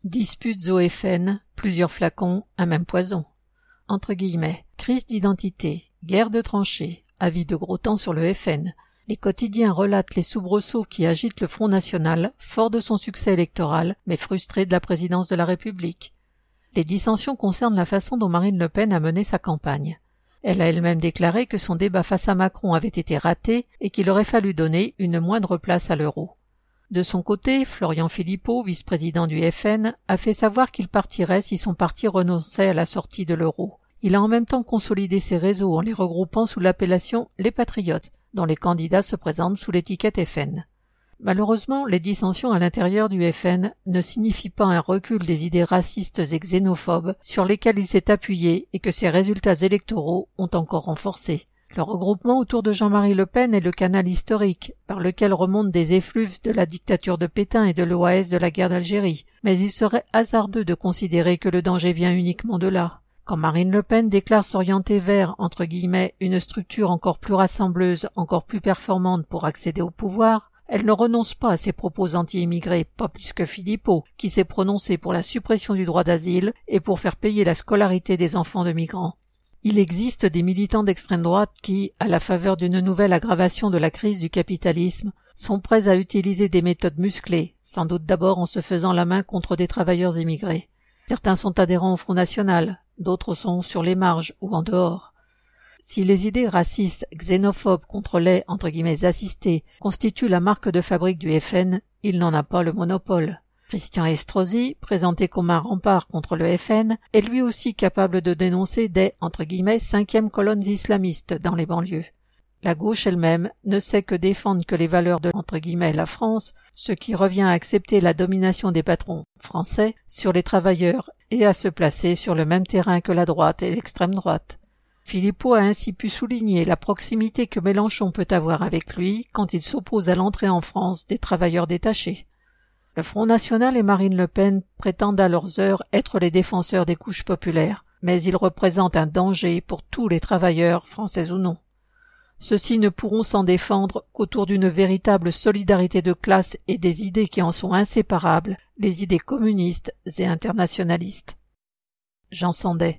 Disputes au FN, plusieurs flacons, un même poison. Entre guillemets, crise d'identité, guerre de tranchées, avis de gros temps sur le FN. Les quotidiens relatent les soubresauts qui agitent le Front National, fort de son succès électoral, mais frustré de la présidence de la République. Les dissensions concernent la façon dont Marine Le Pen a mené sa campagne. Elle a elle-même déclaré que son débat face à Macron avait été raté et qu'il aurait fallu donner une moindre place à l'euro. De son côté, Florian Philippot, vice-président du FN, a fait savoir qu'il partirait si son parti renonçait à la sortie de l'euro. Il a en même temps consolidé ses réseaux en les regroupant sous l'appellation « Les Patriotes », dont les candidats se présentent sous l'étiquette FN. Malheureusement, les dissensions à l'intérieur du FN ne signifient pas un recul des idées racistes et xénophobes sur lesquelles il s'est appuyé et que ses résultats électoraux ont encore renforcés. Le regroupement autour de Jean-Marie Le Pen est le canal historique par lequel remontent des effluves de la dictature de Pétain et de l'OAS de la guerre d'Algérie, mais il serait hasardeux de considérer que le danger vient uniquement de là. Quand Marine Le Pen déclare s'orienter vers, entre guillemets, une structure encore plus rassembleuse, encore plus performante pour accéder au pouvoir, elle ne renonce pas à ses propos anti-immigrés, pas plus que Philippot, qui s'est prononcé pour la suppression du droit d'asile et pour faire payer la scolarité des enfants de migrants. Il existe des militants d'extrême droite qui, à la faveur d'une nouvelle aggravation de la crise du capitalisme, sont prêts à utiliser des méthodes musclées, sans doute d'abord en se faisant la main contre des travailleurs immigrés. Certains sont adhérents au Front National, d'autres sont sur les marges ou en dehors. Si les idées racistes, xénophobes contre les « assistés » constituent la marque de fabrique du FN, il n'en a pas le monopole. Christian Estrosi, présenté comme un rempart contre le FN, est lui aussi capable de dénoncer des « cinquièmes colonnes islamistes » dans les banlieues. La gauche elle-même ne sait que défendre que les valeurs de « la France », ce qui revient à accepter la domination des patrons français sur les travailleurs et à se placer sur le même terrain que la droite et l'extrême droite. Philippot a ainsi pu souligner la proximité que Mélenchon peut avoir avec lui quand il s'oppose à l'entrée en France des travailleurs détachés. Le Front National et Marine Le Pen prétendent à leurs heures être les défenseurs des couches populaires, mais ils représentent un danger pour tous les travailleurs, français ou non. Ceux-ci ne pourront s'en défendre qu'autour d'une véritable solidarité de classe et des idées qui en sont inséparables, les idées communistes et internationalistes. Jean Sandais.